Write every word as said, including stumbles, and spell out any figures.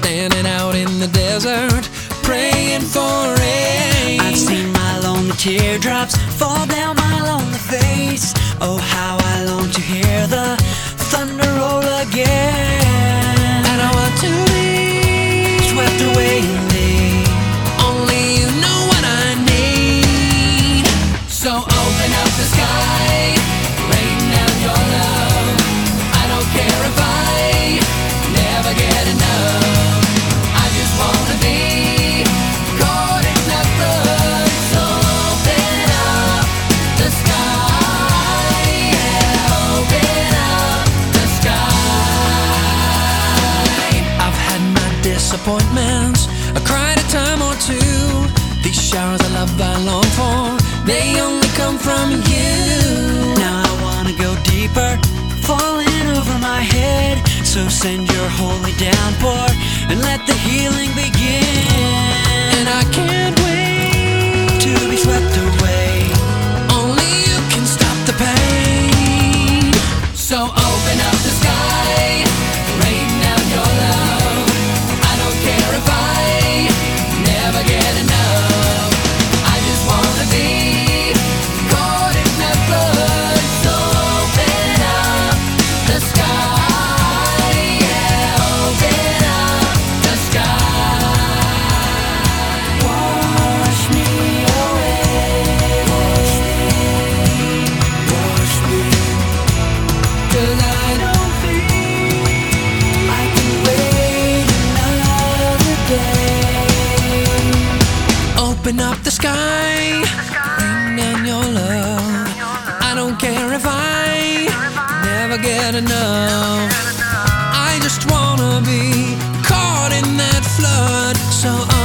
standing out in the desert, praying for rain. I've seen my lonely teardrops fall down my lonely face. Oh, how I long to hear the thunder roll again. I don't want to be swept away in thee. Only you know what I need. So open up the sky, rain down your love. I don't care if I never get enough. I just wanna be caught in that flood. So open up the sky, yeah, open up the sky. I've had my disappointments, I cried a time or two. These showers of love I long for, they only come from you. Now I wanna go deeper, falling over my head. So send your holy downpour and let the healing begin. And I can't wait to be swept away. Only you can stop the pain. So open up the sky, rain down your love. I don't care if I never get enough. I just wanna be caught in that flood. So open up the sky, yeah, open up the sky. Wash me away, wash me, wash me. 'Cause I don't feel I can wait another day. Open up the sky, rain down your love. I don't care if I never get enough. I just wanna be caught in that flood. So